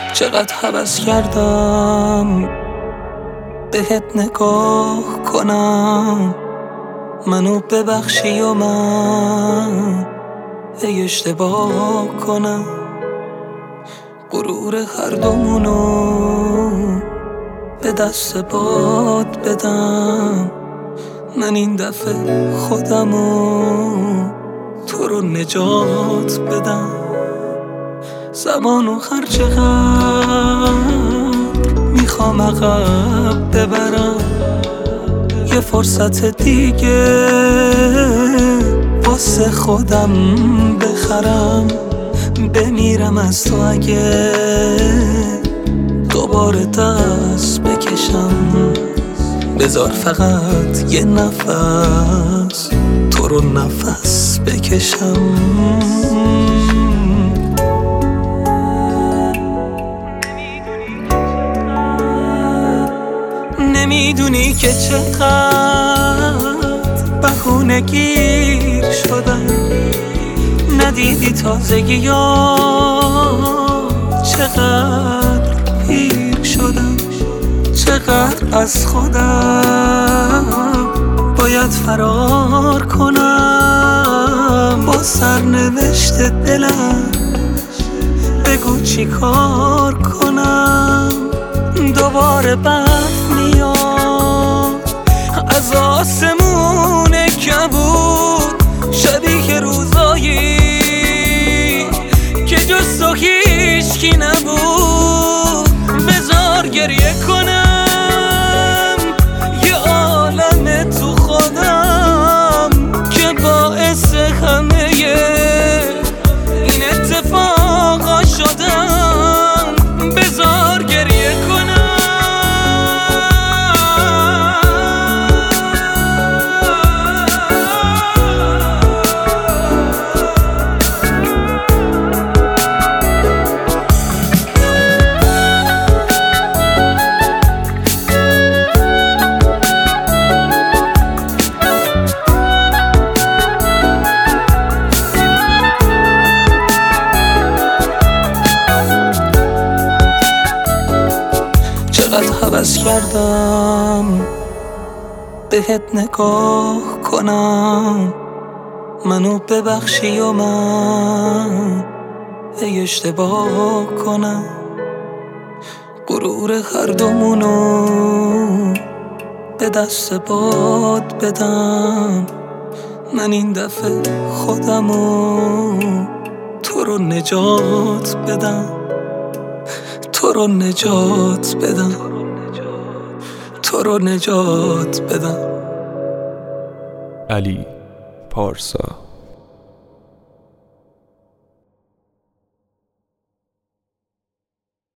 چقدر هوس کردم بهت نگاه کنم، منو ببخشی و من ای اشتباه کنم. غرور هر دومونو به دست باد بدم، من این دفعه خودمو تو رو نجات بدم. زمانو هر چقدر میخوام عقب ببرم، یه فرصت دیگه واسه خودم بخرم. بمیرم از تو اگه دوباره دست بکشم، بذار فقط یه نفس تو رو نفس بکشم. نمیدونی که چقدر بهونه گیر شدم، ندیدی تازگی ها چقدر پیر شدم. چقدر از خودم باید فرار کنم، با سرنوشت دلم بگو چی کار کنم. دوباره برف میاد از آسمون کبود، شبیه روزایی که جز تو هیچکی نبود. بذار گریه کنم یه عالم تو خودم که باعث همه این اتفاقا شدم. بذار گریه کنم. چقدر هوس کردم بهت نگاه کنم، منو ببخشی و من ای اشتباه کنم. غرور هر دومونو به دست باد بدم، من این دفعه خودمو تو رو نجات بدم. تو رو نجات بدم، تو رو نجات بدم. علی پارسا.